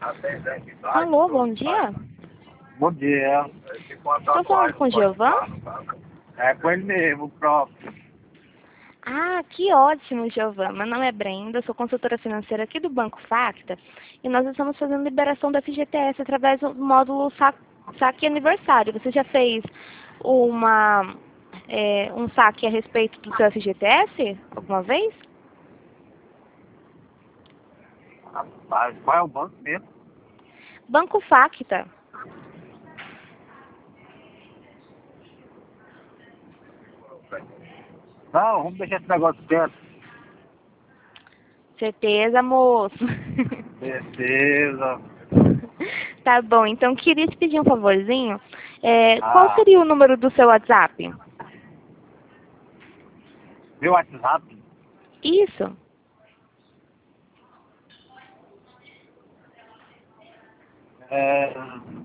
Alô, bom dia. Bom dia. Estou falando com o Giovan? É com ele mesmo, o próprio. Ah, que ótimo, Giovan. Meu nome é Brenda, sou consultora financeira aqui do Banco Facta e nós estamos fazendo liberação do FGTS através do módulo saque aniversário. Você já fez um saque a respeito do seu FGTS alguma vez? Rapaz, qual é o banco mesmo? Banco Facta. Não, vamos deixar esse negócio quieto. Certeza, moço. Beleza. Tá bom, então queria te pedir um favorzinho. Qual Ah, seria o número do seu WhatsApp? meu WhatsApp Isso. é...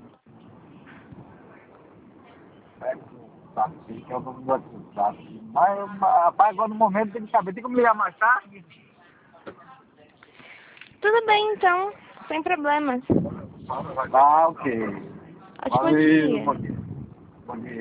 Tá, que é o nome do WhatsApp. Mas, rapaz, agora no momento tem que saber. Tem como ligar mais tarde? Tudo bem, então. Sem problemas. Ah, ok. Ótimo Valeu, dia. bom dia. Bom dia.